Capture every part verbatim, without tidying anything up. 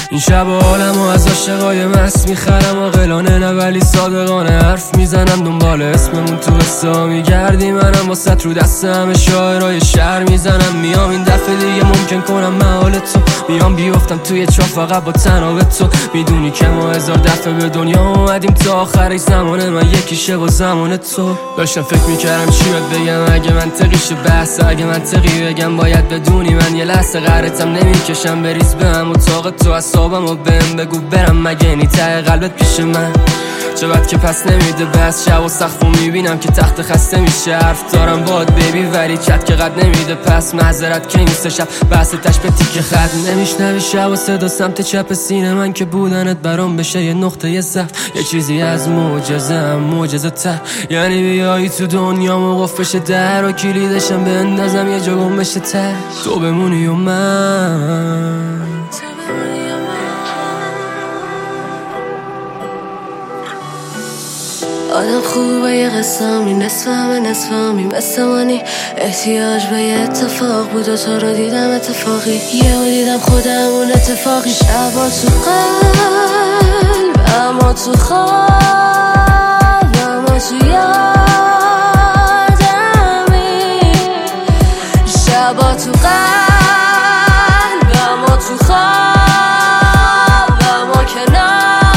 این شب حالمو از عاشقای مست میخرم عاقلانه نه ولی صادقانه حرف میزنم دنبال اسممون تو قصه ها میگردی منم واسط رو دست همه شاعرای شهر میزنم میام این دفعه دیگه ممکن کنم محال تو میام بیفتم توی چاه فقط با تناب تو میدونی که ما هزار دفعه به دنیا اومدیم تا آخرش زمانه من یکیشه با زمان تو داشتم فکر میکردم چی باید بگم اگه منطقیشه بحث اگه منطقی بگم باید بدونی من یه لحظه قهرتم نمیکشم بریز به هم اتاق تو اصابم و بهم بگو برم مگه نی ته قلبت پیش من چه بد که پس نمیده بس شب و سقفو میبینم که تخت خسته میشه حرف دارم باد بیبی ولی چت که قد نمیده پس معذرت که نیست شب بحث تش به تیک خط نمیشنوی شب و صدا سمت چپ سینه من که بودنت برام بشه یه نقطه یه ضعف یه چیزی از معجزه هم معجزه ته یعنی بیایی تو دنیا موقفش در و کلیدشم بندازم یه جا گم بشه ته تو بمونی و من آدم خوبه یه قسمی نصفمه نصفمی مثل منی احتیاج به یه اتفاق بود و تو رو دیدم اتفاقی یه و دیدم خودم اون اتفاقی شبا تو قلب اما تو خواب اما تو یادمی شبا تو قلب اما تو خواب اما کنار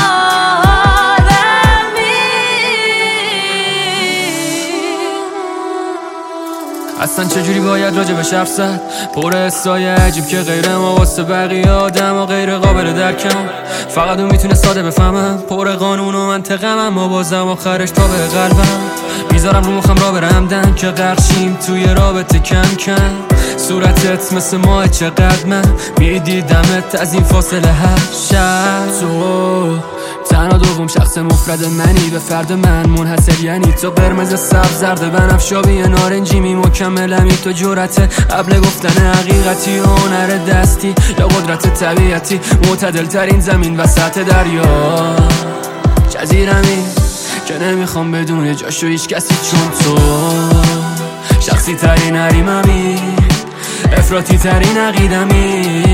اصلا چجوری باید راجع به حرف زد پر حسای عجیب که غیر ما واسه بقیه آدم و غیر قابل درکم فقط اون میتونه ساده بفهمم پر قانون و منطقم اما بازم آخرش تا به قلبم میذارم رو مخم را برمدن که غرقشیم توی رابطه کم کم صورتت مثل ماه چقدر من میدیدمت از این فاصله هر شب تو تنها دوم شخص مفرد منی به فرد من منحصر یعنی تو قرمز سبز زرد بنفشابی نارنجی می مکملمی تو جرأت قبل گفتن حقیقتی و هنر دستی یا قدرت طبیعتی معتدل ترین زمین وسط دریا جزیرمی که نمیخوام بدون جاشو هیچ کسی چون تو شخصی ترین حریممی افراطی ترین عقیدمی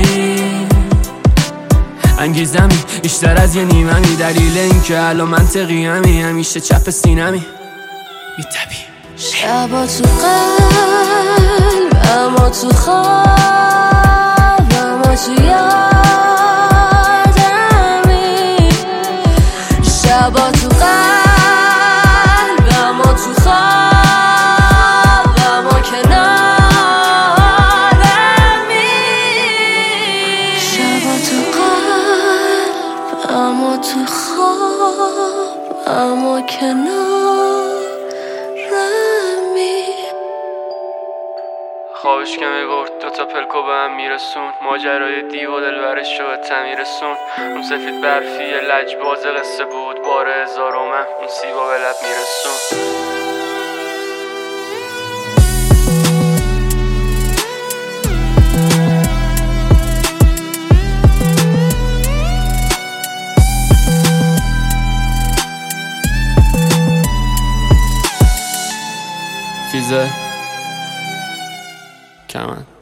انگیزمی بیشتر از یه نیممی دلیل این که الان منطقی همی همیشه چپ سینمی میتبی شبا تو قلب اما تو خواب اما تو یادمی شبا تو قلب اما تو خواب اما کنارمی شبا تو قلب اما تو خواب اما کنارمی خوابش که میبرد دوتا پلکو به هم میرسون ماجرای دیو و دلبرش رو به تمیرسون اون سفید برفی لجباز قصه بود بار هزار و من اون سیبا به لب میرسون فیزه کمن